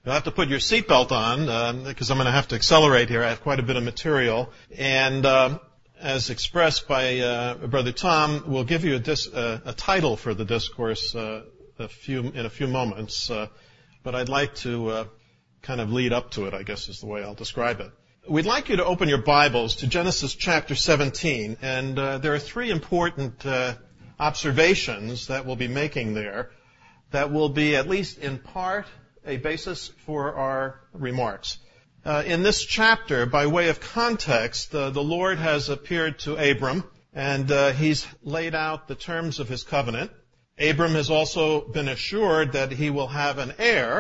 You'll have to put your seatbelt on because I'm going to have to accelerate here. I have quite a bit of material. And as expressed by Brother Tom, we'll give you a title for the discourse in a few moments. But I'd like to kind of lead up to it, I guess is the way I'll describe it. We'd like you to open your Bibles to Genesis chapter 17. And there are three important observations that we'll be making there that will be, at least in part, a basis for our remarks. In this chapter, by way of context, the Lord has appeared to Abram, and he's laid out the terms of his covenant. Abram has also been assured that he will have an heir,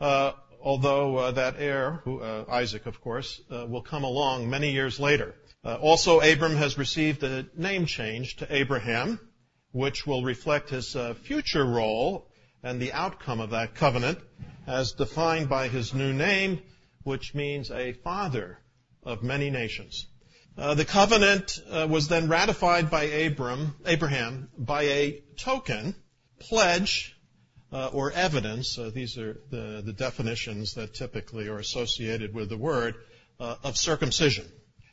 although that heir, Isaac, of course, will come along many years later. Also, Abram has received a name change to Abraham, which will reflect his future role and the outcome of that covenant, as defined by his new name, which means a father of many nations. The covenant was then ratified by Abraham by a token, pledge, or evidence. These are the definitions that typically are associated with the word, of circumcision.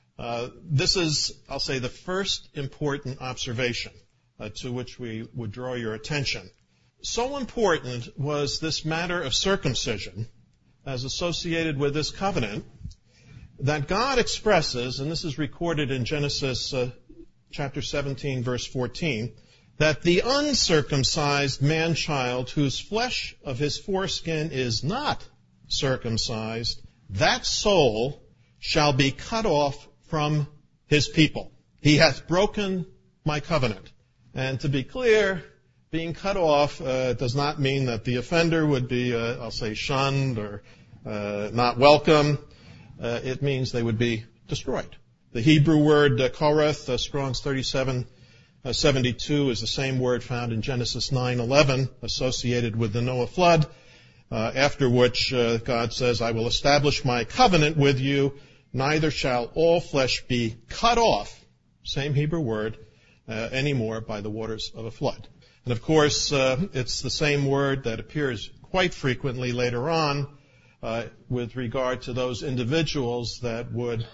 This is, I'll say, the first important observation to which we would draw your attention. So important was this matter of circumcision as associated with this covenant that God expresses, and this is recorded in Genesis chapter 17, verse 14, that the uncircumcised man-child whose flesh of his foreskin is not circumcised, that soul shall be cut off from his people. He hath broken my covenant. And to be clear, being cut off does not mean that the offender would be, I'll say, shunned or not welcome. It means they would be destroyed. The Hebrew word koreth, Strong's 3772, is the same word found in Genesis 9:11, associated with the Noah flood, after which God says, I will establish my covenant with you, neither shall all flesh be cut off, same Hebrew word, anymore by the waters of a flood. And of course, it's the same word that appears quite frequently later on with regard to those individuals that would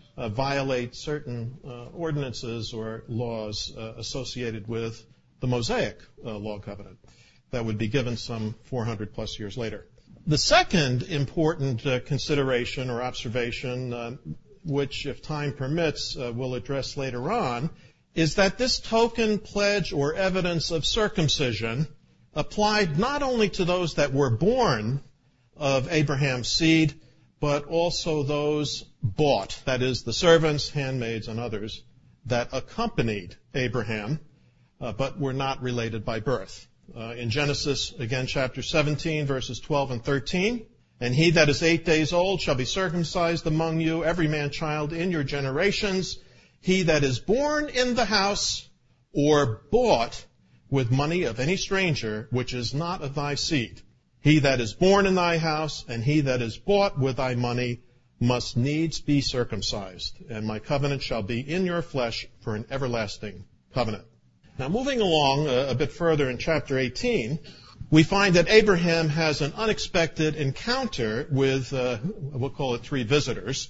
violate certain ordinances or laws associated with the Mosaic law covenant that would be given some 400 plus years later. The second important consideration or observation, which if time permits we'll address later on, is that this token, pledge, or evidence of circumcision applied not only to those that were born of Abraham's seed, but also those bought, that is, the servants, handmaids, and others that accompanied Abraham, but were not related by birth. In Genesis, again, chapter 17, verses 12 and 13, and he that is 8 days old shall be circumcised among you, every man-child in your generations, he that is born in the house or bought with money of any stranger, which is not of thy seed. He that is born in thy house and he that is bought with thy money must needs be circumcised, and my covenant shall be in your flesh for an everlasting covenant. Now, moving along a bit further in chapter 18, we find that Abraham has an unexpected encounter with, we'll call it three visitors,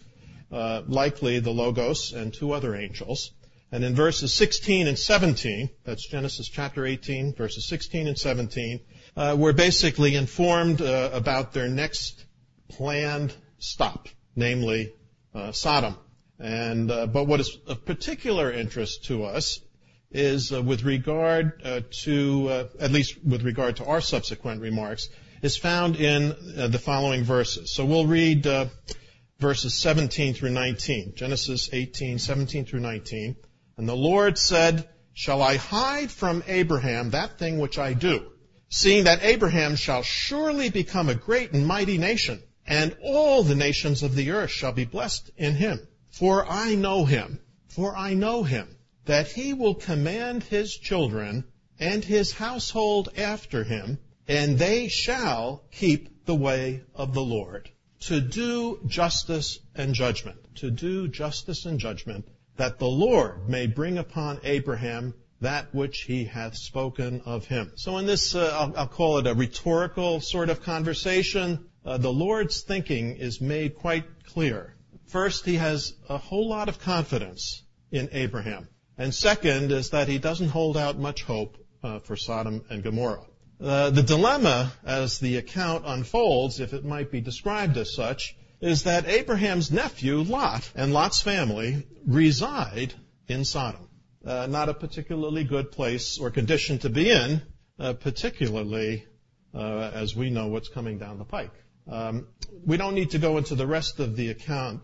likely the Logos and two other angels. And in verses 16 and 17, that's Genesis chapter 18, verses 16 and 17, we're basically informed about their next planned stop, namely Sodom. And but what is of particular interest to us is with regard to, at least with regard to our subsequent remarks, is found in the following verses. So we'll read verses 17 through 19, Genesis 18, 17 through 19. And the Lord said, shall I hide from Abraham that thing which I do, seeing that Abraham shall surely become a great and mighty nation, and all the nations of the earth shall be blessed in him. For I know him, that he will command his children and his household after him, and they shall keep the way of the Lord, to do justice and judgment, that the Lord may bring upon Abraham that which he hath spoken of him. So in this, I'll call it a rhetorical sort of conversation, the Lord's thinking is made quite clear. First, he has a whole lot of confidence in Abraham. And second is that he doesn't hold out much hope for Sodom and Gomorrah. The dilemma, as the account unfolds, if it might be described as such, is that Abraham's nephew, Lot, and Lot's family reside in Sodom. Not a particularly good place or condition to be in, particularly as we know what's coming down the pike. We don't need to go into the rest of the account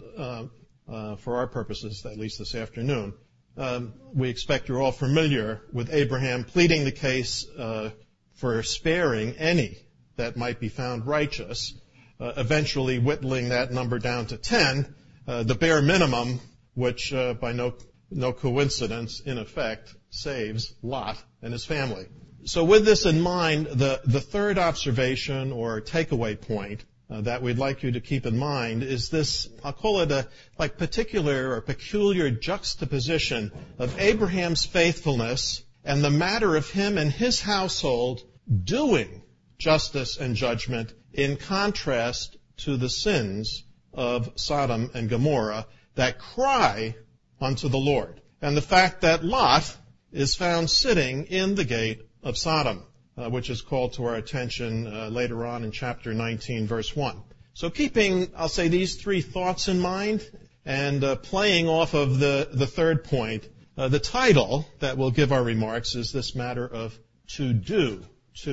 for our purposes, at least this afternoon. We expect you're all familiar with Abraham pleading the case for sparing any that might be found righteous, eventually whittling that number down to 10, the bare minimum, which by no coincidence, in effect, saves Lot and his family. So with this in mind, the third observation or takeaway point that we'd like you to keep in mind is this, I'll call it a particular or peculiar juxtaposition of Abraham's faithfulness and the matter of him and his household doing justice and judgment in contrast to the sins of Sodom and Gomorrah that cry unto the Lord. And the fact that Lot is found sitting in the gate of Sodom, which is called to our attention later on in chapter 19, verse 1. So keeping, I'll say, these three thoughts in mind and playing off of the third point, the title that will give our remarks is this matter of to do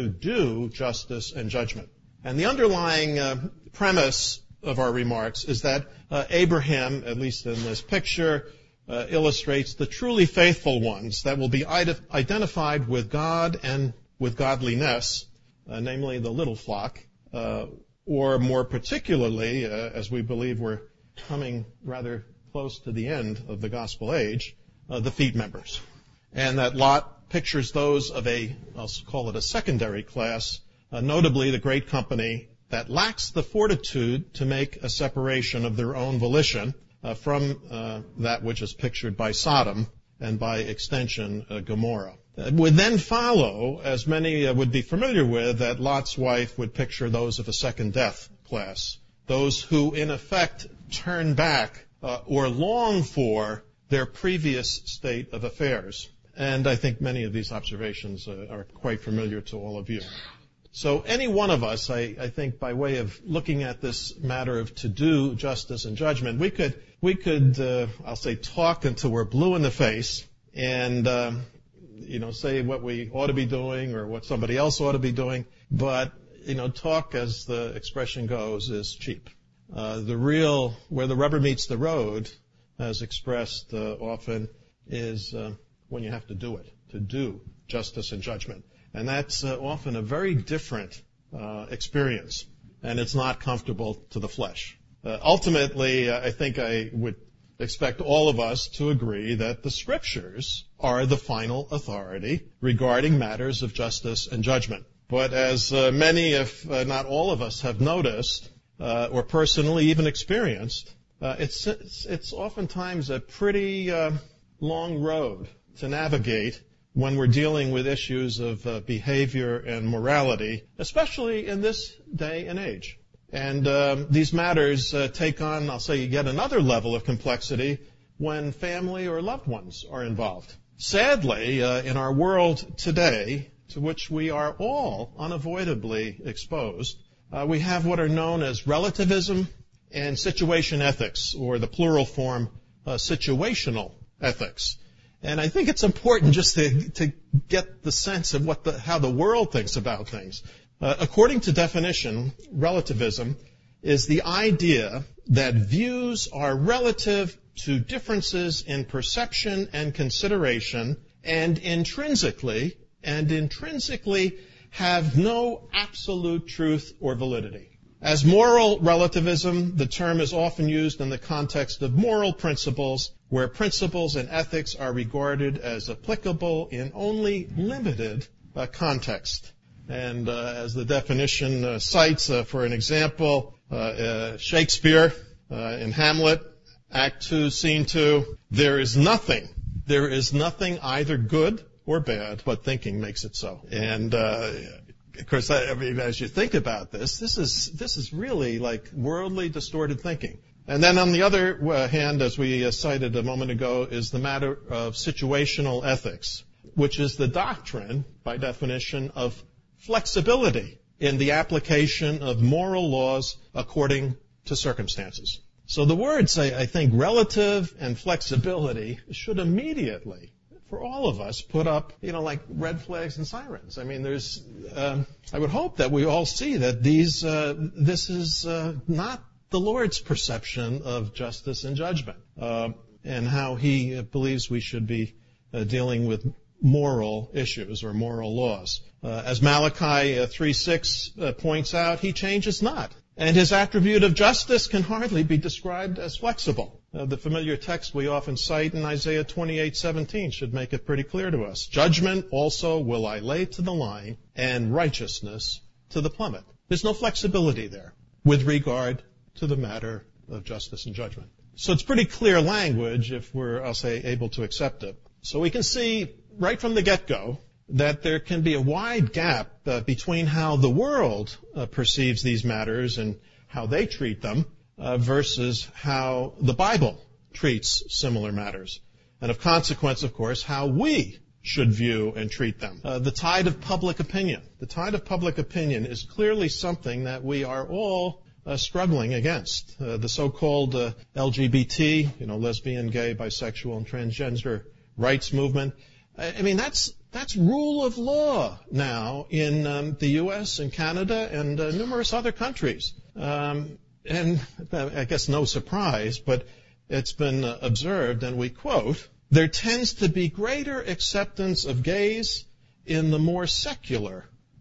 justice and judgment. And the underlying premise of our remarks is that Abraham, at least in this picture, illustrates the truly faithful ones that will be identified with God and with godliness, namely the little flock, or more particularly, as we believe we're coming rather close to the end of the gospel age, the feet members. And that Lot pictures those of I'll call it a secondary class, notably the great company that lacks the fortitude to make a separation of their own volition from that which is pictured by Sodom and by extension Gomorrah. It would then follow, as many would be familiar with, that Lot's wife would picture those of a second death class, those who in effect turn back or long for their previous state of affairs. And I think many of these observations are quite familiar to all of you. So any one of us, I think, by way of looking at this matter of to do justice and judgment, we could I'll say, talk until we're blue in the face and say what we ought to be doing or what somebody else ought to be doing. But talk, as the expression goes, is cheap. Where the rubber meets the road, as expressed often, is when you have to do it, to do justice and judgment. And that's often a very different experience, and it's not comfortable to the flesh. Ultimately, I think I would expect all of us to agree that the Scriptures are the final authority regarding matters of justice and judgment. But as many, if not all of us, have noticed or personally even experienced, it's oftentimes a pretty long road to navigate when we're dealing with issues of behavior and morality, especially in this day and age. And these matters take on, I'll say, yet another level of complexity when family or loved ones are involved. Sadly, in our world today, to which we are all unavoidably exposed, we have what are known as relativism and situation ethics, or the plural form, situational ethics. And I think it's important just to get the sense of how the world thinks about things. According to definition, relativism is the idea that views are relative to differences in perception and consideration and intrinsically have no absolute truth or validity. As moral relativism, the term is often used in the context of moral principles, where principles and ethics are regarded as applicable in only limited context. And as the definition cites, for an example, Shakespeare in Hamlet, Act 2, Scene 2, there is nothing either good or bad, but thinking makes it so. And of course, I mean, as you think about this is really like worldly distorted thinking. And then on the other hand, as we cited a moment ago, is the matter of situational ethics, which is the doctrine, by definition, of flexibility in the application of moral laws according to circumstances. So the words, I think, relative and flexibility should immediately, for all of us, put up, like red flags and sirens. I mean, I would hope that we all see that this is not the Lord's perception of justice and judgment, and how He believes we should be dealing with moral issues or moral laws. As Malachi 3:6 points out, He changes not. And His attribute of justice can hardly be described as flexible. The familiar text we often cite in Isaiah 28:17 should make it pretty clear to us. Judgment also will I lay to the line, and righteousness to the plummet. There's no flexibility there with regard to the matter of justice and judgment. So it's pretty clear language if we're, able to accept it. So we can see right from the get-go that there can be a wide gap between how the world perceives these matters and how they treat them versus how the Bible treats similar matters. And of consequence, of course, how we should view and treat them. The tide of public opinion. The tide of public opinion is clearly something that we are all struggling against. The so-called LGBT, lesbian, gay, bisexual, and transgender rights movement. I mean, that's rule of law now in the U.S. and Canada and numerous other countries. And I guess no surprise, but it's been observed, and we quote, there tends to be greater acceptance of gays in the more secular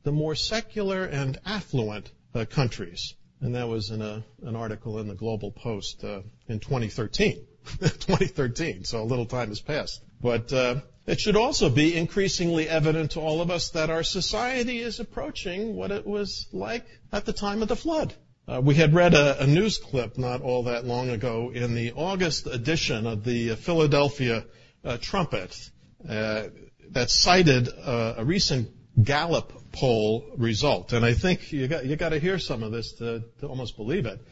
and affluent countries. And that was in an article in the Global Post in 2013. 2013, so a little time has passed. But it should also be increasingly evident to all of us that our society is approaching what it was like at the time of the flood. We had read a news clip not all that long ago in the August edition of the Philadelphia Trumpet that cited a recent Gallup poll result. And I think you got to hear some of this to almost believe it.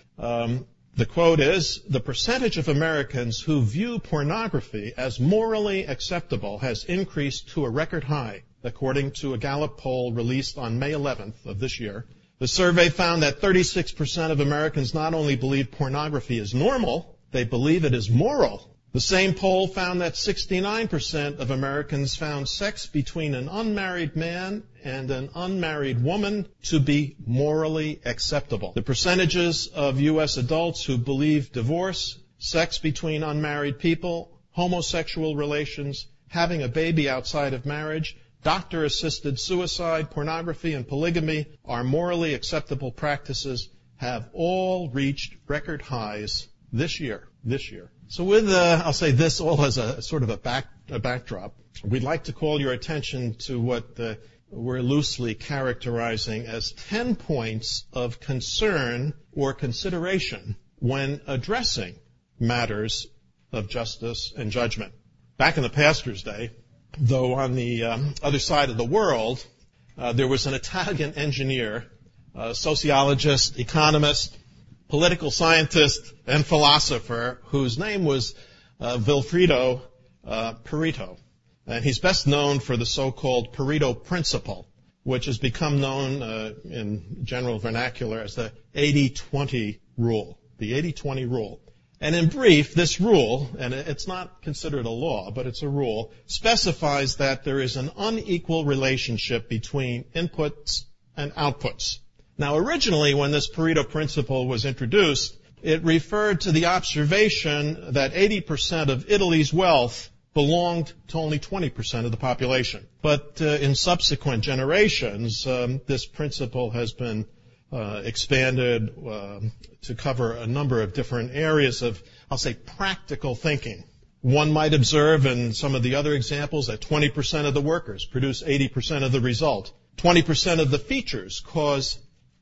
The quote is, the percentage of Americans who view pornography as morally acceptable has increased to a record high, according to a Gallup poll released on May 11th of this year. The survey found that 36% of Americans not only believe pornography is normal, they believe it is moral. The same poll found that 69% of Americans found sex between an unmarried man and an unmarried woman to be morally acceptable. The percentages of U.S. adults who believe divorce, sex between unmarried people, homosexual relations, having a baby outside of marriage, doctor-assisted suicide, pornography, and polygamy are morally acceptable practices have all reached record highs this year. So with, I'll say this all as a sort of a backdrop, we'd like to call your attention to what we're loosely characterizing as 10 points of concern or consideration when addressing matters of justice and judgment. Back in the pastor's day, though on the other side of the world, there was an Italian engineer, sociologist, economist, political scientist, and philosopher whose name was Vilfredo Pareto. And he's best known for the so-called Pareto Principle, which has become known in general vernacular as the 80-20 rule, the 80-20 rule. And in brief, this rule, and it's not considered a law, but it's a rule, specifies that there is an unequal relationship between inputs and outputs. Now, originally, when this Pareto Principle was introduced, it referred to the observation that 80% of Italy's wealth belonged to only 20% of the population. But in subsequent generations, this principle has been expanded to cover a number of different areas of, I'll say, practical thinking. One might observe in some of the other examples that 20% of the workers produce 80% of the result. 20% of the features cause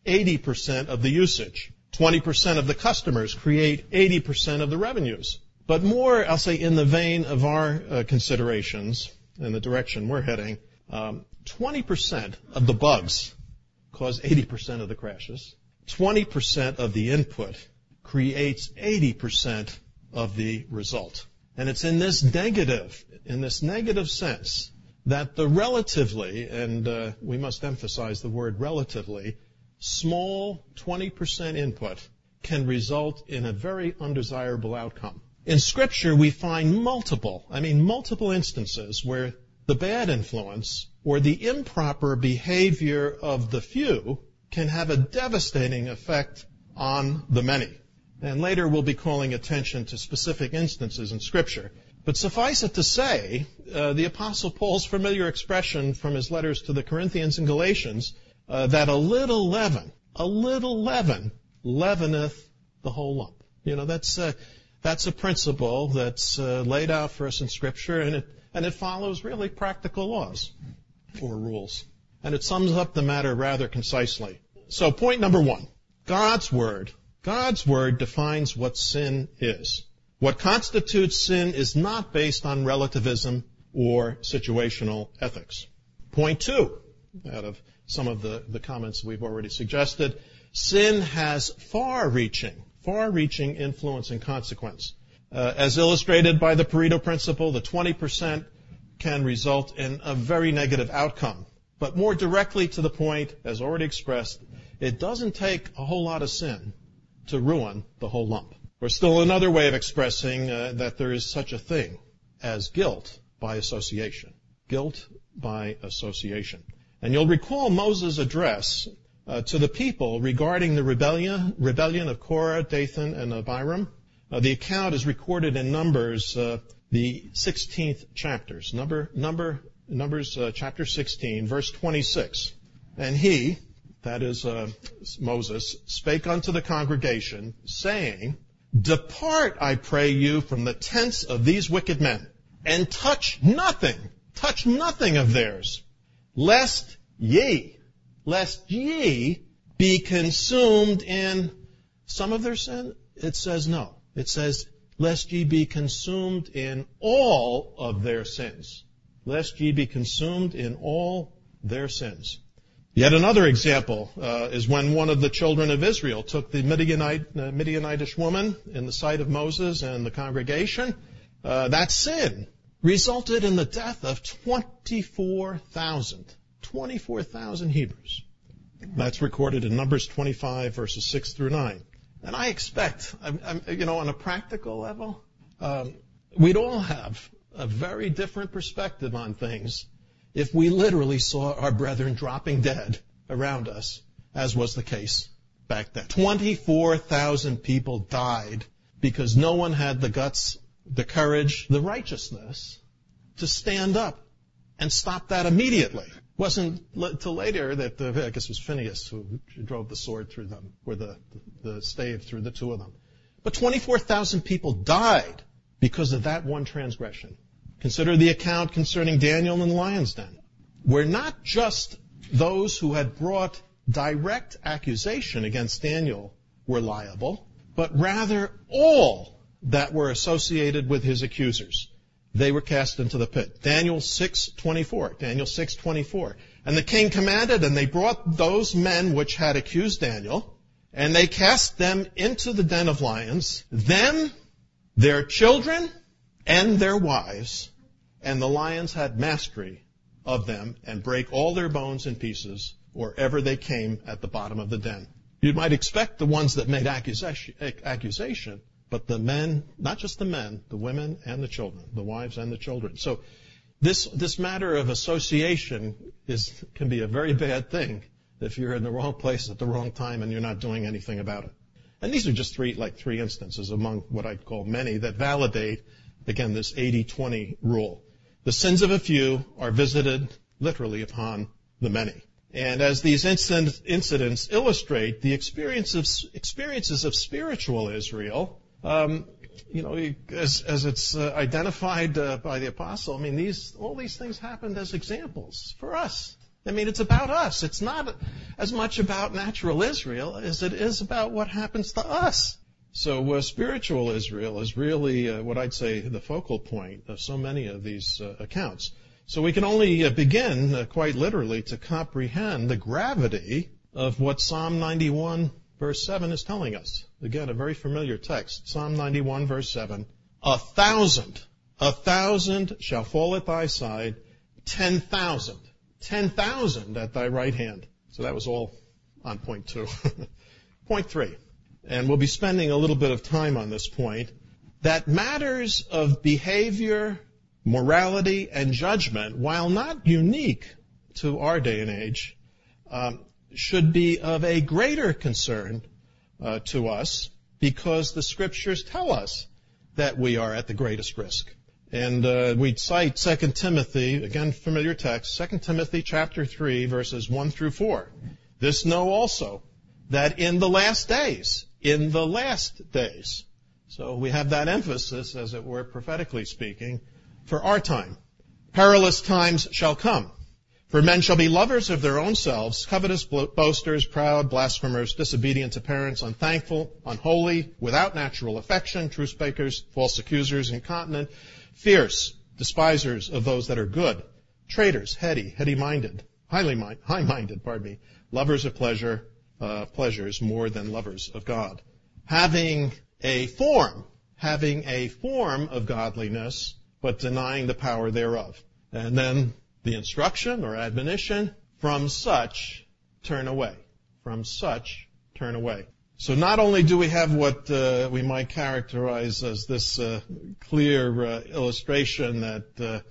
80% of the usage. 20% of the customers create 80% of the revenues. But more, I'll say, in the vein of our considerations, in the direction we're heading, 20% of the bugs cause 80% of the crashes. 20% of the input creates 80% of the result. And it's in this negative sense that the relatively, and we must emphasize the word relatively, small 20% input can result in a very undesirable outcome. In Scripture, we find multiple instances where the bad influence or the improper behavior of the few can have a devastating effect on the many. And later we'll be calling attention to specific instances in Scripture. But suffice it to say, the Apostle Paul's familiar expression from his letters to the Corinthians and Galatians, that a little leaven leaveneth the whole lump. That's a principle that's laid out for us in Scripture, and it follows really practical laws or rules. And it sums up the matter rather concisely. So point number one, God's Word defines what sin is. What constitutes sin is not based on relativism or situational ethics. Point two, out of some of the comments we've already suggested, sin has far-reaching influence and consequence. As illustrated by the Pareto principle, the 20% can result in a very negative outcome. But more directly to the point, as already expressed, it doesn't take a whole lot of sin to ruin the whole lump. Or still another way of expressing that there is such a thing as guilt by association. Guilt by association. And you'll recall Moses' address to the people regarding the rebellion of Korah, Dathan, and Abiram. The account is recorded in Numbers, the 16th chapters. Numbers chapter 16, verse 26. And he, that is Moses, spake unto the congregation, saying, Depart, I pray you, from the tents of these wicked men, and touch nothing of theirs, lest ye be consumed in some of their sin. It says no. It says, lest ye be consumed in all of their sins. Lest ye be consumed in all their sins. Yet another example is when one of the children of Israel took the Midianitish woman in the sight of Moses and the congregation. That sin resulted in the death of 24,000 Hebrews. That's recorded in Numbers 25, verses 6 through 9. And I expect, on a practical level, we'd all have a very different perspective on things if we literally saw our brethren dropping dead around us, as was the case back then. 24,000 people died because no one had the guts, the courage, the righteousness to stand up and stop that immediately. It wasn't till later that, I guess it was Phinehas who drove the sword through them, or the stave through the two of them. But 24,000 people died because of that one transgression. Consider the account concerning Daniel in the lion's den, where not just those who had brought direct accusation against Daniel were liable, but rather all that were associated with his accusers. They were cast into the pit. Daniel 6:24. And the king commanded, and they brought those men which had accused Daniel, and they cast them into the den of lions, them, their children, and their wives, and the lions had mastery of them, and brake all their bones in pieces, or ever they came at the bottom of the den. You might expect the ones that made accusation, but the men, not just the men, the women and the children, the wives and the children. So this matter of association can be a very bad thing if you're in the wrong place at the wrong time and you're not doing anything about it. And these are just three instances among what I'd call many that validate, again, this 80-20 rule. The sins of a few are visited literally upon the many. And as these incidents illustrate the experiences of spiritual Israel, as it's identified by the apostle, all these things happened as examples for us. It's about us. It's not as much about natural Israel as it is about what happens to us. So spiritual Israel is really what I'd say the focal point of so many of these accounts. So we can only begin quite literally to comprehend the gravity of what Psalm 91 verse 7 is telling us. Again, a very familiar text. Psalm 91 verse 7. 1,000 shall fall at thy side, 10,000 at thy right hand. So that was all on point 2. Point 3. And we'll be spending a little bit of time on this point. That matters of behavior, morality, and judgment, while not unique to our day and age, should be of a greater concern to us because the Scriptures tell us that we are at the greatest risk. And we'd cite 2 Timothy, again familiar text, 2 Timothy chapter 3, verses 1 through 4. This know also, that in the last days, so we have that emphasis, as it were, prophetically speaking, for our time. Perilous times shall come. For men shall be lovers of their own selves, covetous, boasters, proud, blasphemers, disobedient to parents, unthankful, unholy, without natural affection, truce speakers, false accusers, incontinent, fierce, despisers of those that are good, traitors, high-minded, lovers of pleasures more than lovers of God. Having a form of godliness, but denying the power thereof. And then the instruction or admonition, from such turn away. So not only do we have what we might characterize as this clear illustration that to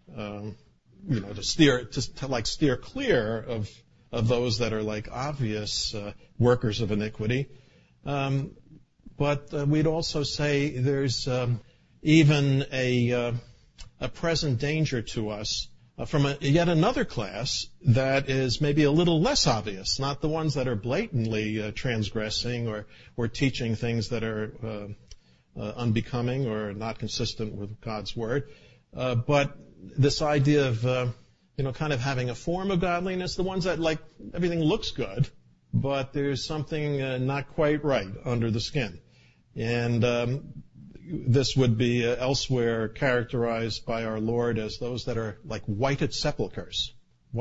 steer clear of those that are like obvious workers of iniquity, but we'd also say there's even a present danger to us from yet another class that is maybe a little less obvious, not the ones that are blatantly transgressing or teaching things that are unbecoming or not consistent with God's Word, but this idea of kind of having a form of godliness, the ones that like everything looks good, but there's something not quite right under the skin. And this would be elsewhere characterized by our Lord as those that are like whited sepulchres.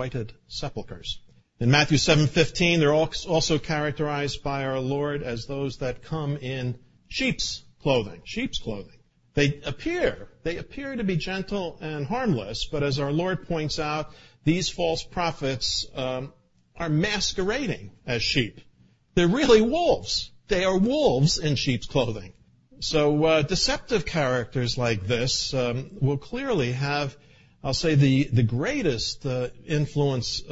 In Matthew 7:15, they're also characterized by our Lord as those that come in sheep's clothing. They appear to be gentle and harmless, but as our Lord points out, these false prophets are masquerading as sheep. They're really wolves. They are wolves in sheep's clothing. So deceptive characters like this will clearly have, I'll say, the greatest influence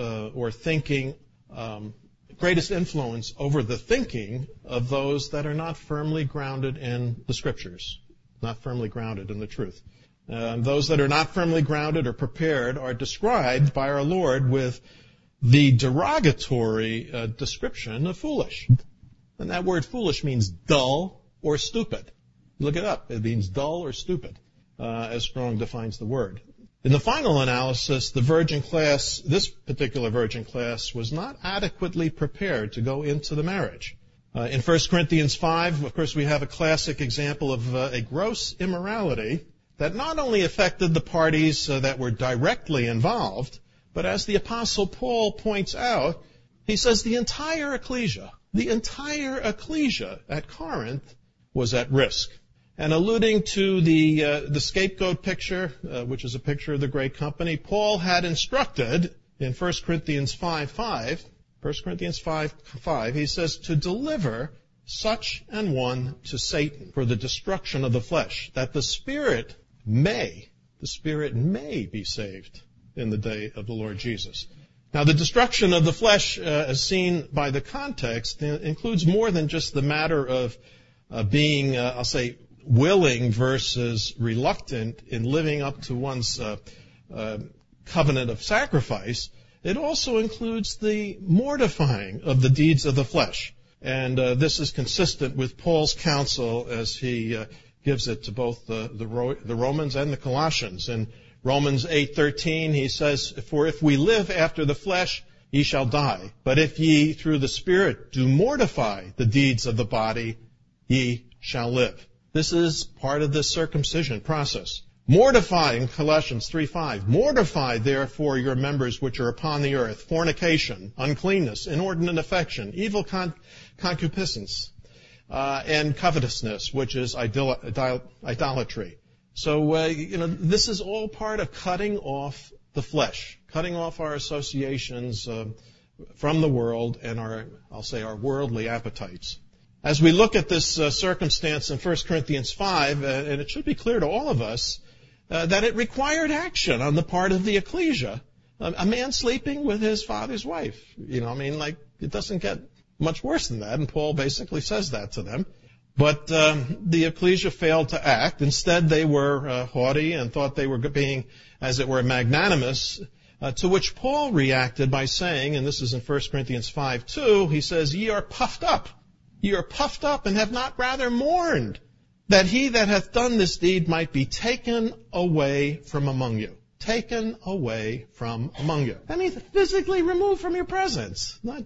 greatest influence over the thinking of those that are not firmly grounded in the Scriptures, not firmly grounded in the truth. Those that are not firmly grounded or prepared are described by our Lord with the derogatory description of foolish. And that word foolish means dull or stupid. Look it up. It means dull or stupid, as Strong defines the word. In the final analysis, this particular virgin class, was not adequately prepared to go into the marriage. In 1 Corinthians 5, of course, we have a classic example of a gross immorality that not only affected the parties that were directly involved, but as the Apostle Paul points out, he says the entire ecclesia at Corinth was at risk. And alluding to the scapegoat picture, which is a picture of the great company, Paul had instructed in 1 Corinthians 5:5, he says, to deliver such an one to Satan for the destruction of the flesh, that the spirit may be saved in the day of the Lord Jesus. Now, the destruction of the flesh, as seen by the context, includes more than just the matter of being, I'll say, willing versus reluctant in living up to one's covenant of sacrifice. It also includes the mortifying of the deeds of the flesh. And this is consistent with Paul's counsel as he gives it to both the Romans and the Colossians. In Romans 8:13, he says, for if we live after the flesh, ye shall die. But if ye through the Spirit do mortify the deeds of the body, ye shall live. This is part of the circumcision process. Mortify, in Colossians 3:5, mortify therefore your members which are upon the earth, fornication, uncleanness, inordinate affection, evil concupiscence, and covetousness, which is idolatry. So, this is all part of cutting off the flesh, cutting off our associations from the world and our worldly appetites. As we look at this circumstance in 1 Corinthians 5, and it should be clear to all of us, that it required action on the part of the ecclesia. A man sleeping with his father's wife. It doesn't get much worse than that, and Paul basically says that to them. But the ecclesia failed to act. Instead, they were haughty and thought they were being, as it were, magnanimous, to which Paul reacted by saying, and this is in 1 Corinthians 5:2, he says, Ye are puffed up. Ye are puffed up and have not rather mourned, that he that hath done this deed might be taken away from among you. Taken away from among you. That means physically removed from your presence. Not,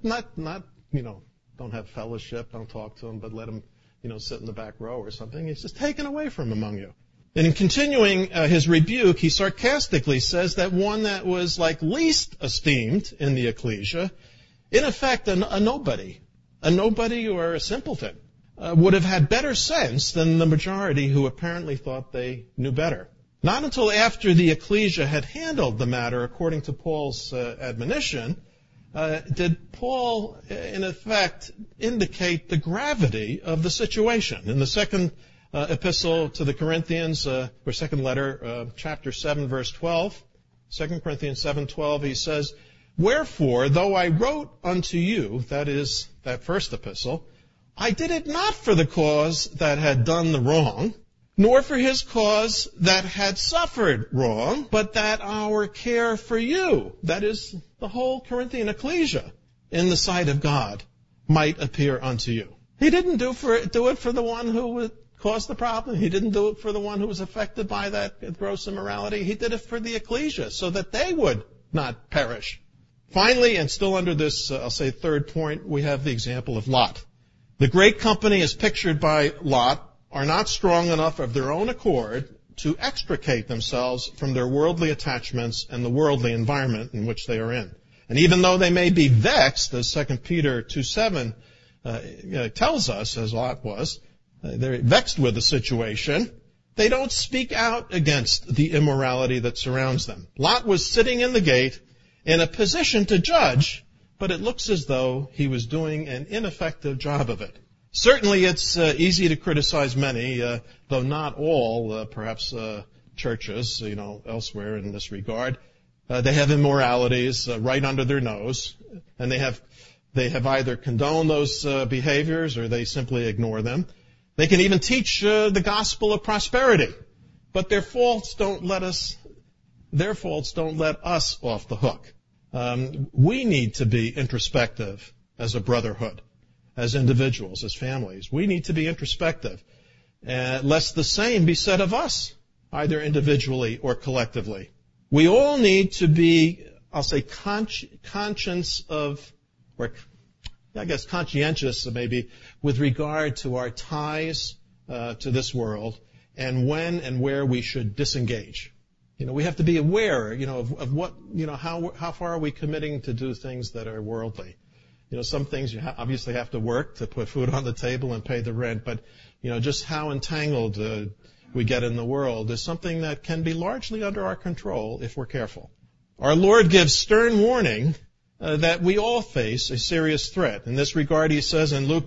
don't have fellowship, don't talk to him, but let him, sit in the back row or something. It's just taken away from among you. And in continuing his rebuke, he sarcastically says that one that was like least esteemed in the ecclesia, in effect a nobody or a simpleton, would have had better sense than the majority who apparently thought they knew better. Not until after the ecclesia had handled the matter according to Paul's admonition, did Paul, in effect, indicate the gravity of the situation. In the second epistle to the Corinthians, or second letter, chapter 7, verse 12, 2 Corinthians 7:12, he says, Wherefore, though I wrote unto you, that is, that first epistle, I did it not for the cause that had done the wrong, nor for his cause that had suffered wrong, but that our care for you, that is, the whole Corinthian ecclesia, in the sight of God, might appear unto you. He didn't do it for the one who would cause the problem. He didn't do it for the one who was affected by that gross immorality. He did it for the ecclesia, so that they would not perish. Finally, and still under this, third point, we have the example of Lot. The great company as pictured by Lot are not strong enough of their own accord to extricate themselves from their worldly attachments and the worldly environment in which they are in. And even though they may be vexed, as 2 Peter 2:7 tells us, as Lot was, they're vexed with the situation, they don't speak out against the immorality that surrounds them. Lot was sitting in the gate in a position to judge, but it looks as though he was doing an ineffective job of it. Certainly it's easy to criticize many, though not all, perhaps churches, elsewhere in this regard. They have immoralities right under their nose, and they have either condoned those behaviors or they simply ignore them. They can even teach the gospel of prosperity, but their faults don't let us off the hook. We need to be introspective as a brotherhood, as individuals, as families. We need to be introspective, lest the same be said of us, either individually or collectively. We all need to be, conscientious maybe, with regard to our ties to this world and when and where we should disengage. We have to be aware, of what, how far are we committing to do things that are worldly. Some things you obviously have to work to put food on the table and pay the rent, but, just how entangled we get in the world is something that can be largely under our control if we're careful. Our Lord gives stern warning that we all face a serious threat. In this regard, he says in Luke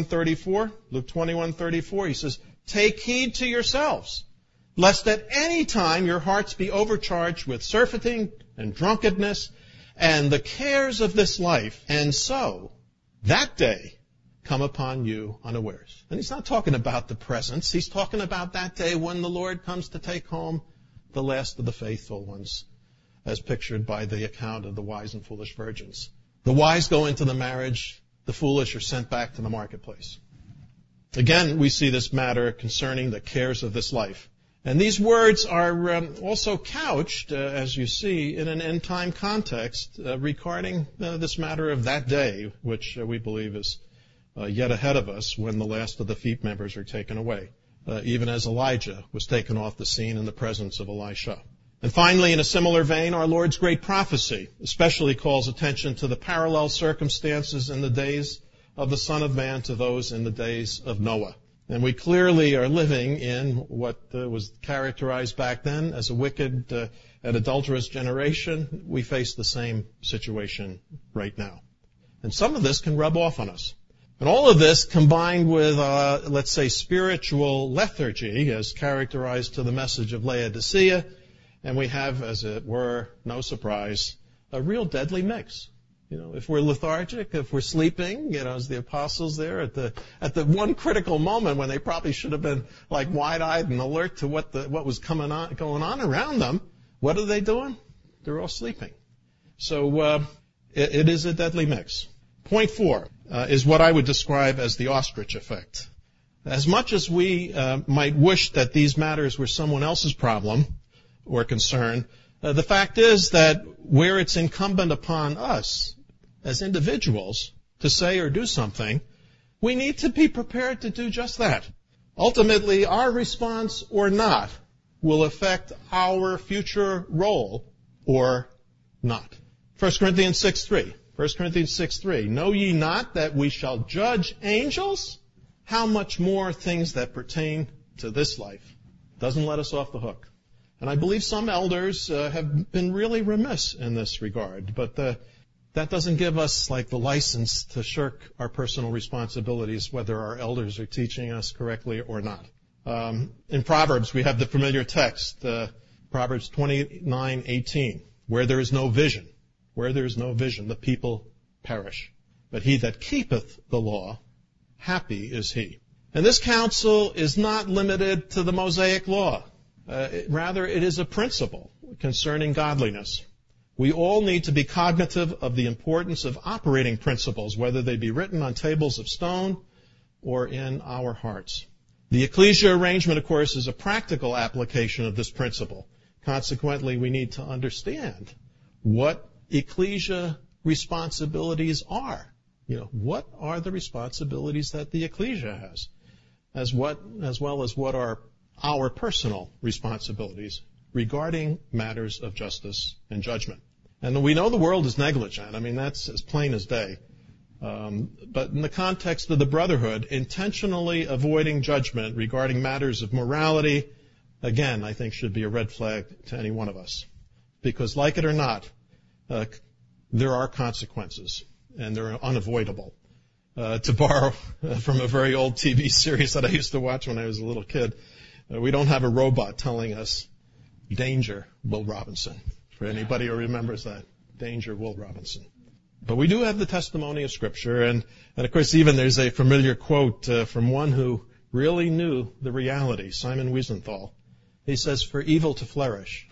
21:34, he says, Take heed to yourselves, lest at any time your hearts be overcharged with surfeiting and drunkenness and the cares of this life, and so that day come upon you unawares. And he's not talking about the presence. He's talking about that day when the Lord comes to take home the last of the faithful ones, as pictured by the account of the wise and foolish virgins. The wise go into the marriage, the foolish are sent back to the marketplace. Again, we see this matter concerning the cares of this life. And these words are also couched, as you see, in an end-time context regarding this matter of that day, which we believe is yet ahead of us when the last of the feet members are taken away. even as Elijah was taken off the scene in the presence of Elisha. And finally, in a similar vein, our Lord's great prophecy especially calls attention to the parallel circumstances in the days of the Son of Man to those in the days of Noah. And we clearly are living in what was characterized back then as a wicked and adulterous generation. We face the same situation right now. And some of this can rub off on us. And all of this combined with, let's say, spiritual lethargy as characterized to the message of Laodicea, and we have, as it were, no surprise, a real deadly mix. If we're lethargic, if we're sleeping, as the apostles there at the one critical moment when they probably should have been like wide-eyed and alert to what was going on around them, what are they doing? They're all sleeping. So it is a deadly mix. Point 4 is what I would describe as the ostrich effect. As much as we might wish that these matters were someone else's problem or concern, the fact is that where it's incumbent upon us as individuals to say or do something, we need to be prepared to do just that. Ultimately, our response or not will affect our future role or not. 1 Corinthians 6:3. 1 Corinthians 6:3. Know ye not that we shall judge angels? How much more things that pertain to this life? Doesn't let us off the hook. And I believe some elders have been really remiss in this regard, but that doesn't give us the license to shirk our personal responsibilities, whether our elders are teaching us correctly or not. In Proverbs, we have the familiar text, Proverbs 29:18, where there is no vision, the people perish. But he that keepeth the law, happy is he. And this counsel is not limited to the Mosaic law. Rather, it is a principle concerning godliness. We all need to be cognitive of the importance of operating principles, whether they be written on tables of stone or in our hearts. The ecclesia arrangement, of course, is a practical application of this principle. Consequently, we need to understand what ecclesia responsibilities are. What are the responsibilities that the ecclesia has, as well as what are our personal responsibilities regarding matters of justice and judgment. And we know the world is negligent. That's as plain as day. But in the context of the brotherhood, intentionally avoiding judgment regarding matters of morality, again, I think should be a red flag to any one of us. Because like it or not, there are consequences, and they're unavoidable. To borrow from a very old TV series that I used to watch when I was a little kid, we don't have a robot telling us, danger, Will Robinson. For anybody who remembers that, danger, Will Robinson. But we do have the testimony of Scripture, and of course even there's a familiar quote from one who really knew the reality, Simon Wiesenthal. He says, for evil to flourish,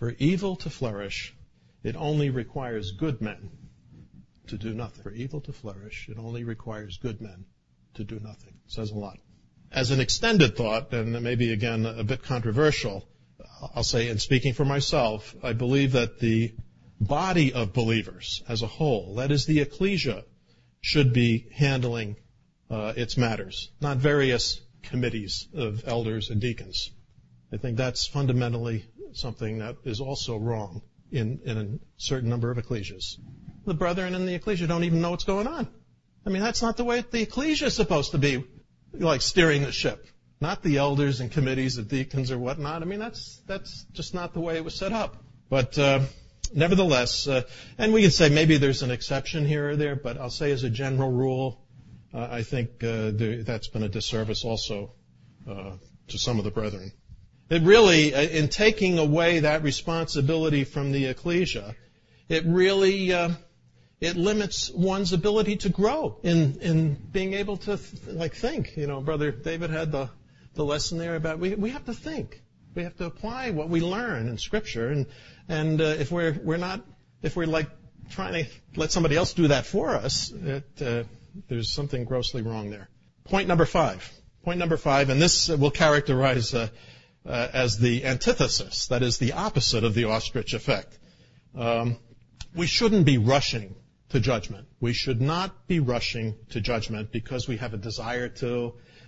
it only requires good men to do nothing. For evil to flourish, it only requires good men to do nothing. It says a lot. As an extended thought, and maybe again a bit controversial, I'll say, in speaking for myself, I believe that the body of believers as a whole, that is the ecclesia, should be handling its matters, not various committees of elders and deacons. I think that's fundamentally something that is also wrong in a certain number of ecclesias. The brethren in the ecclesia don't even know what's going on. That's not the way the ecclesia is supposed to be, steering the ship. Not the elders and committees of deacons or whatnot. That's just not the way it was set up. But nevertheless, and we can say maybe there's an exception here or there, but I'll say as a general rule, I think that's been a disservice also to some of the brethren. It really, in taking away that responsibility from the ecclesia, it really it limits one's ability to grow in being able to think. Brother David had the lesson there about we have to think. We have to apply what we learn in Scripture, and if we're trying to let somebody else do that for us, there's something grossly wrong there. Point number 5, and this will characterize as the antithesis, that is the opposite of the ostrich effect. We shouldn't be rushing to judgment. We should not be rushing to judgment because we have a desire to,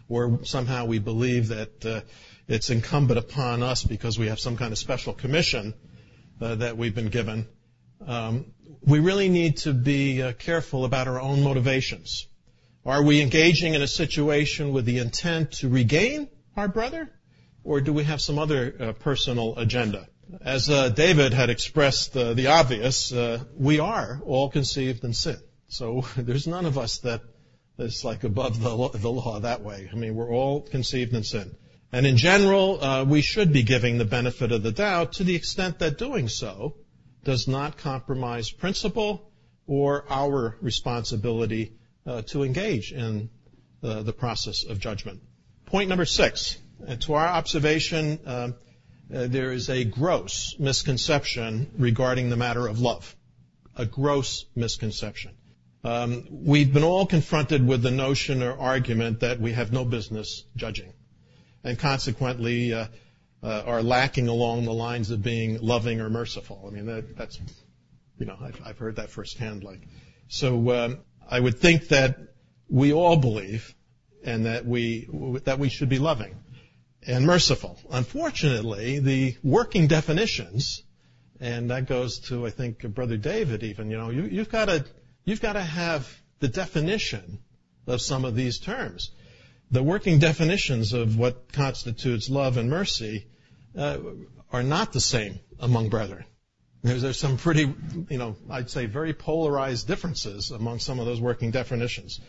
or somehow we believe that it's incumbent upon us because we have some kind of special commission that we've been given. We really need to be careful about our own motivations. Are we engaging in a situation with the intent to regain our brother, or do we have some other personal agenda? As David had expressed the obvious, we are all conceived in sin. So there's none of us that is like above the law that way. I mean, we're all conceived in sin. And in general, we should be giving the benefit of the doubt to the extent that doing so does not compromise principle or our responsibility to engage in the process of judgment. Point number 6. To our observation, there is a gross misconception regarding the matter of love. A gross misconception. We've been all confronted with the notion or argument that we have no business judging, and consequently are lacking along the lines of being loving or merciful. I mean, that's, I've heard that firsthand. So I would think that we all believe, and that we should be loving and merciful. Unfortunately, the working definitions, and that goes to, I think, Brother David even, you've got to have the definition of some of these terms. The working definitions of what constitutes love and mercy are not the same among brethren. There's some pretty, I'd say very polarized differences among some of those working definitions.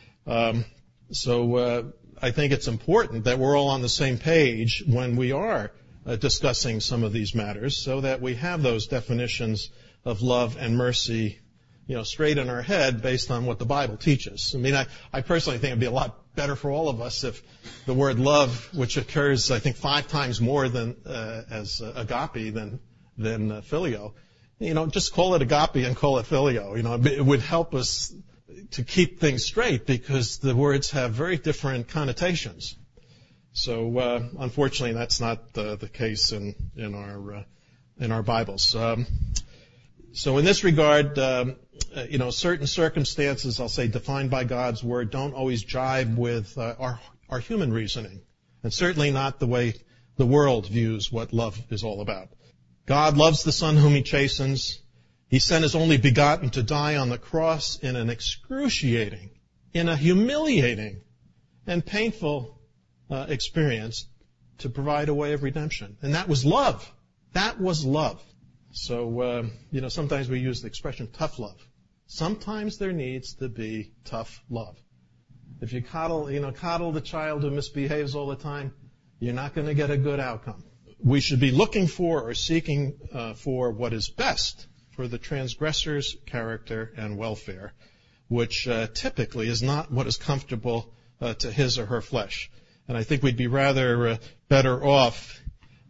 So I think it's important that we're all on the same page when we are discussing some of these matters, so that we have those definitions of love and mercy straight in our head based on what the Bible teaches. I mean, I personally think it'd be a lot better for all of us if the word love, which occurs, I think, 5 times more than as agape than phileo, just call it agape and call it phileo. It would help us to keep things straight, because the words have very different connotations. So, unfortunately, that's not the case in our Bibles. So in this regard, certain circumstances, I'll say, defined by God's Word, don't always jibe with our human reasoning, and certainly not the way the world views what love is all about. God loves the Son whom He chastens. He sent His only begotten to die on the cross in an excruciating, in a humiliating and painful experience to provide a way of redemption. And that was love. That was love. So, sometimes we use the expression tough love. Sometimes there needs to be tough love. If you coddle the child who misbehaves all the time, you're not going to get a good outcome. We should be looking for or seeking for what is best for the transgressor's character and welfare, which typically is not what is comfortable to his or her flesh. And I think we'd be rather better off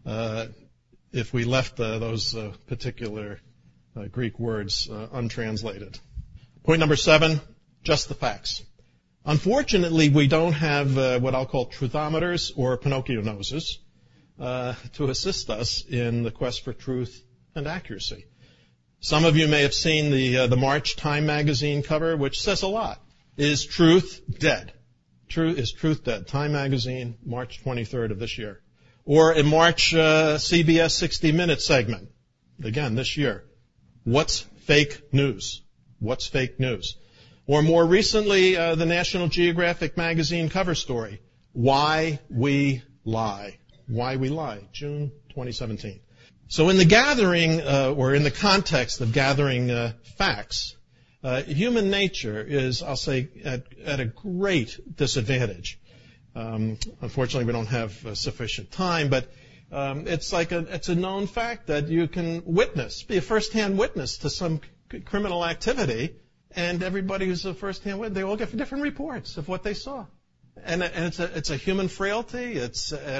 if we left those particular Greek words untranslated. Point number 7, just the facts. Unfortunately, we don't have what I'll call truthometers or Pinocchio noses to assist us in the quest for truth and accuracy. Some of you may have seen the March Time magazine cover, which says a lot. Is truth dead? Is truth dead? Time magazine, March 23rd of this year. Or in March, CBS 60 Minutes segment, again this year. What's fake news? What's fake news? Or more recently, the National Geographic magazine cover story, Why We Lie. Why We Lie, June 2017. So in the gathering, or in the context of gathering facts, human nature is, I'll say, at a great disadvantage. Unfortunately, we don't have sufficient time, but it's a known fact that you can be a first-hand witness to some criminal activity, and everybody who's a first-hand witness, they all get different reports of what they saw. And it's a human frailty. They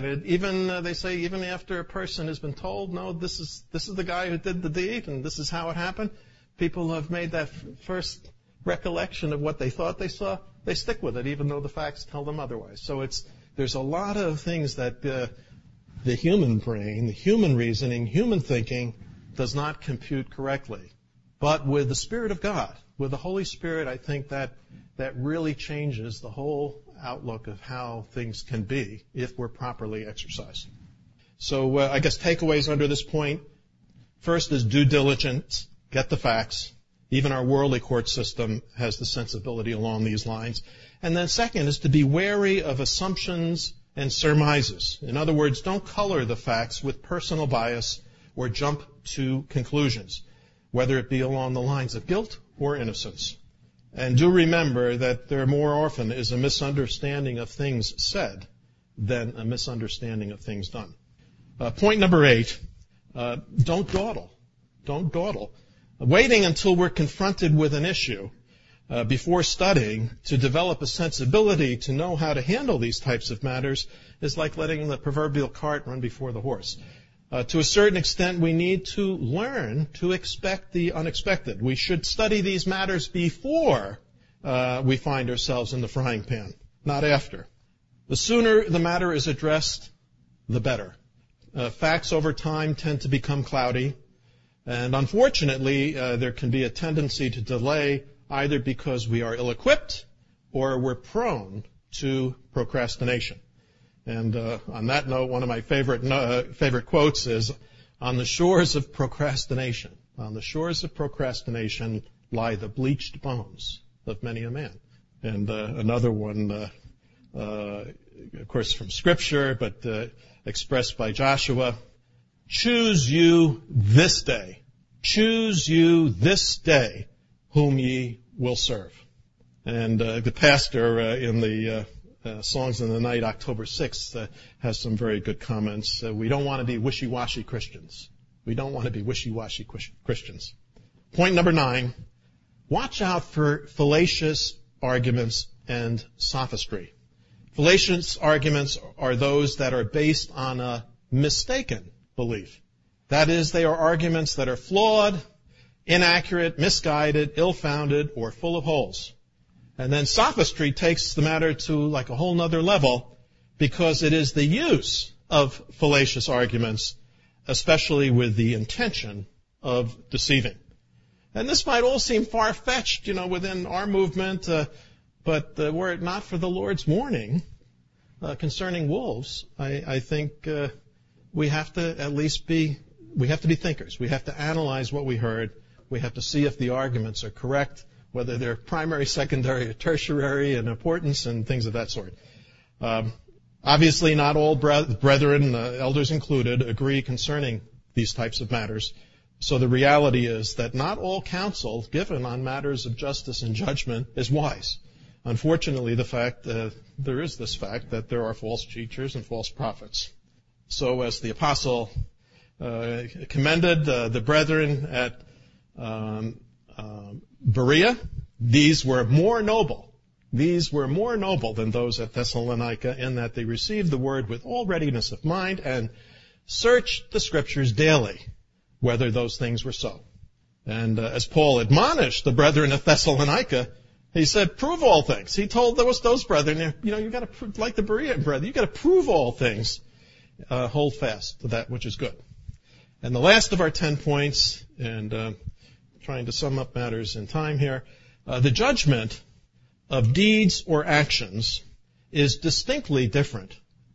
say even after a person has been told, no, this is the guy who did the deed, and this is how it happened, people have made that first recollection of what they thought they saw. They stick with it, even though the facts tell them otherwise. So there's a lot of things that the human brain, the human reasoning, human thinking does not compute correctly. But with the Spirit of God, with the Holy Spirit, I think that really changes the whole outlook of how things can be if we're properly exercised. So I guess takeaways under this point. First is due diligence, get the facts. Even our worldly court system has the sensibility along these lines. And then second is to be wary of assumptions and surmises. In other words, don't color the facts with personal bias or jump to conclusions, whether it be along the lines of guilt or innocence. And do remember that there more often is a misunderstanding of things said than a misunderstanding of things done. Point number 8, don't dawdle. Don't dawdle. Waiting until we're confronted with an issue before studying to develop a sensibility to know how to handle these types of matters is like letting the proverbial cart run before the horse. To a certain extent, we need to learn to expect the unexpected. We should study these matters before we find ourselves in the frying pan, not after. The sooner the matter is addressed, the better. Facts over time tend to become cloudy, and unfortunately, there can be a tendency to delay either because we are ill-equipped or we're prone to procrastination. And on that note, one of my favorite quotes is, "On the shores of procrastination, lie the bleached bones of many a man." And another one, of course, from Scripture, but expressed by Joshua, "Choose you this day whom ye will serve." And the pastor in the Songs in the Night, October 6th, has some very good comments. We don't want to be wishy-washy Christians. Point number 9, watch out for fallacious arguments and sophistry. Fallacious arguments are those that are based on a mistaken belief. That is, they are arguments that are flawed, inaccurate, misguided, ill-founded, or full of holes. And then sophistry takes the matter to like a whole nother level because it is the use of fallacious arguments, especially with the intention of deceiving. And this might all seem far-fetched, within our movement, but were it not for the Lord's warning concerning wolves, I think we have to at least be thinkers. We have to analyze what we heard. We have to see if the arguments are correct, whether they're primary, secondary, or tertiary in importance and things of that sort. Obviously, not all brethren, elders included, agree concerning these types of matters. So the reality is that not all counsel given on matters of justice and judgment is wise. Unfortunately, there is this fact that there are false teachers and false prophets. So as the apostle commended the brethren at Berea, these were more noble than those at Thessalonica in that they received the word with all readiness of mind and searched the Scriptures daily, whether those things were so. And as Paul admonished the brethren at Thessalonica, he said, prove all things. He told those brethren, you got to, like the Berean brethren, you got to prove all things. Hold fast to that which is good. And the last of our 10 points, and trying to sum up matters in time here, the judgment of deeds or actions is distinctly different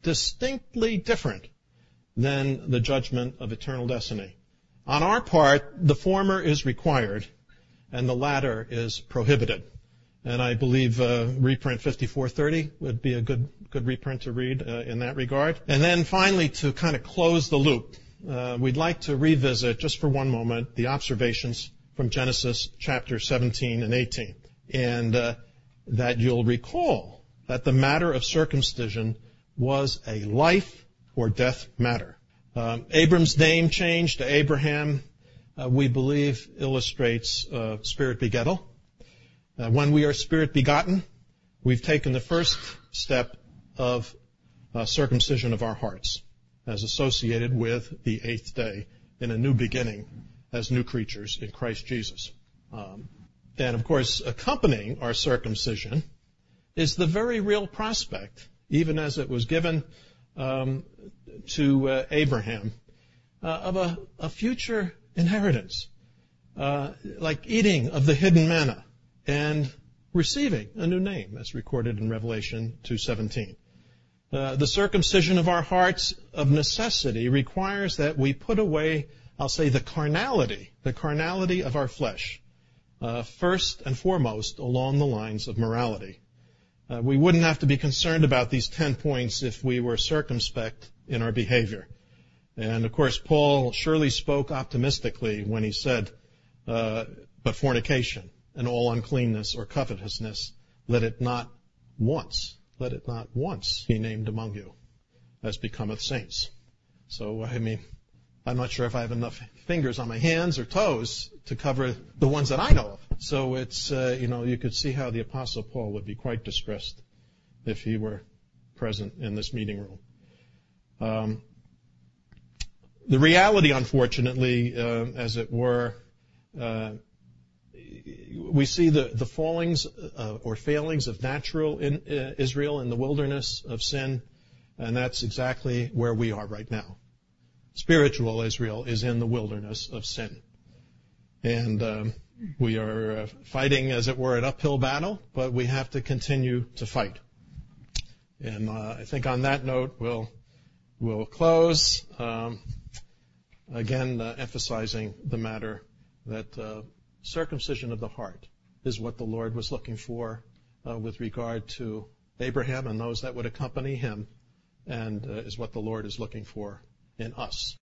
than the judgment of eternal destiny. On our part, the former is required and the latter is prohibited. And I believe reprint 5430 would be a good reprint to read in that regard. And then finally, to kind of close the loop, we'd like to revisit, just for one moment, the observations from Genesis chapter 17 and 18. And that you'll recall that the matter of circumcision was a life or death matter. Abram's name change to Abraham, we believe, illustrates spirit begettal. When we are spirit begotten, we've taken the first step of circumcision of our hearts, as associated with the 8th day in a new beginning as new creatures in Christ Jesus. And of course, accompanying our circumcision is the very real prospect, even as it was given to Abraham, of a future inheritance, like eating of the hidden manna and receiving a new name, as recorded in Revelation 2:17. The circumcision of our hearts of necessity requires that we put away, I'll say, the carnality of our flesh, first and foremost along the lines of morality. We wouldn't have to be concerned about these 10 points if we were circumspect in our behavior. And of course, Paul surely spoke optimistically when he said, but fornication and all uncleanness or covetousness, let it not once be named among you, as becometh saints. So, I'm not sure if I have enough fingers on my hands or toes to cover the ones that I know of. So it's, you could see how the Apostle Paul would be quite distressed if he were present in this meeting room. The reality, unfortunately, as it were, we see the fallings or failings of natural Israel in the wilderness of sin, and that's exactly where we are right now. Spiritual Israel is in the wilderness of sin. And we are fighting, as it were, an uphill battle, but we have to continue to fight. And I think on that note, we'll close, again emphasizing the matter that circumcision of the heart is what the Lord was looking for with regard to Abraham and those that would accompany him, and is what the Lord is looking for in us.